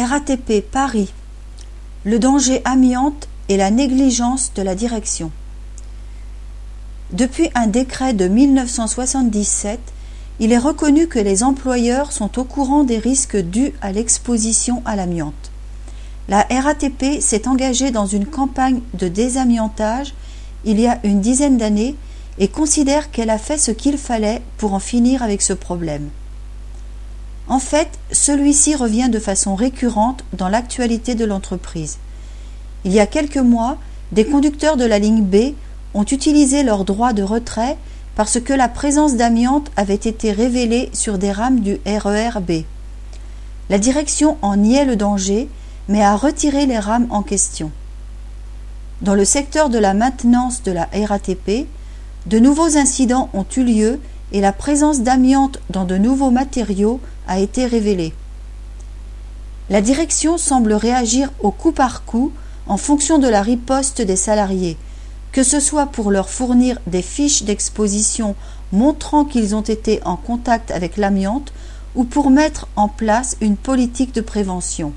RATP Paris. Le danger amiante et la négligence de la direction. Depuis un décret de 1977, il est reconnu que les employeurs sont au courant des risques dus à l'exposition à l'amiante. La RATP s'est engagée dans une campagne de désamiantage il y a une dizaine d'années et considère qu'elle a fait ce qu'il fallait pour en finir avec ce problème. En fait, celui-ci revient de façon récurrente dans l'actualité de l'entreprise. Il y a quelques mois, des conducteurs de la ligne B ont utilisé leur droit de retrait parce que la présence d'amiante avait été révélée sur des rames du RER B. La direction en niait le danger, mais a retiré les rames en question. Dans le secteur de la maintenance de la RATP, de nouveaux incidents ont eu lieu et la présence d'amiante dans de nouveaux matériaux a été révélée. La direction semble réagir au coup par coup en fonction de la riposte des salariés, que ce soit pour leur fournir des fiches d'exposition montrant qu'ils ont été en contact avec l'amiante ou pour mettre en place une politique de prévention.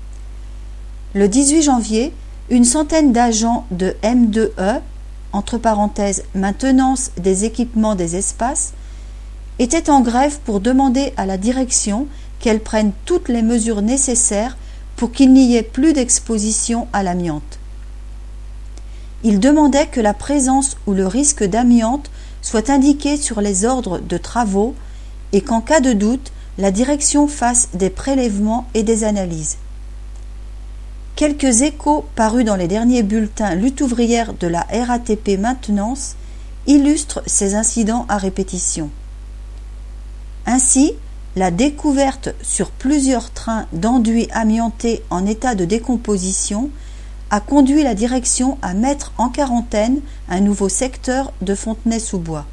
Le 18 janvier, une centaine d'agents de M2E, entre parenthèses maintenance des équipements des espaces, étaient en grève pour demander à la direction qu'elle prenne toutes les mesures nécessaires pour qu'il n'y ait plus d'exposition à l'amiante. Ils demandaient que la présence ou le risque d'amiante soit indiqué sur les ordres de travaux et qu'en cas de doute, la direction fasse des prélèvements et des analyses. Quelques échos parus dans les derniers bulletins lutte ouvrière de la RATP Maintenance illustrent ces incidents à répétition. Ainsi, la découverte sur plusieurs trains d'enduits amiantés en état de décomposition a conduit la direction à mettre en quarantaine un nouveau secteur de Fontenay-sous-Bois.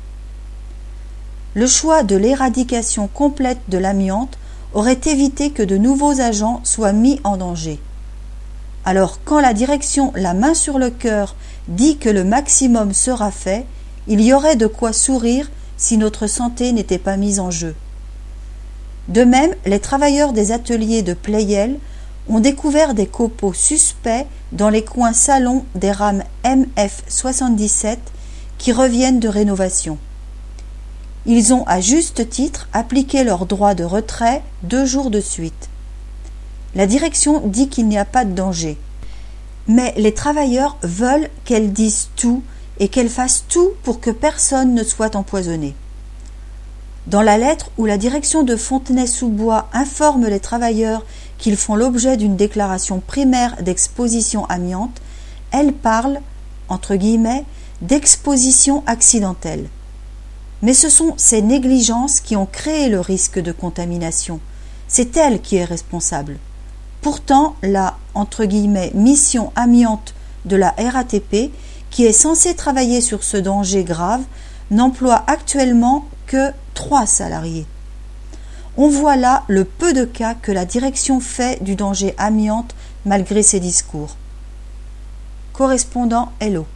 Le choix de l'éradication complète de l'amiante aurait évité que de nouveaux agents soient mis en danger. Alors quand la direction, la main sur le cœur, dit que le maximum sera fait, il y aurait de quoi sourire si notre santé n'était pas mise en jeu. De même, les travailleurs des ateliers de Pleyel ont découvert des copeaux suspects dans les coins salons des rames MF77 qui reviennent de rénovation. Ils ont à juste titre appliqué leur droit de retrait 2 jours de suite. La direction dit qu'il n'y a pas de danger. Mais les travailleurs veulent qu'elle dise tout et qu'elle fasse tout pour que personne ne soit empoisonné. Dans la lettre où la direction de Fontenay-sous-Bois informe les travailleurs qu'ils font l'objet d'une déclaration primaire d'exposition amiante, elle parle, entre guillemets, d'exposition accidentelle. Mais ce sont ces négligences qui ont créé le risque de contamination. C'est elle qui est responsable. Pourtant, la, entre guillemets, mission amiante de la RATP, qui est censée travailler sur ce danger grave, n'emploie actuellement que 3 salariés. On voit là le peu de cas que la direction fait du danger amiante malgré ses discours. Correspondant Hello.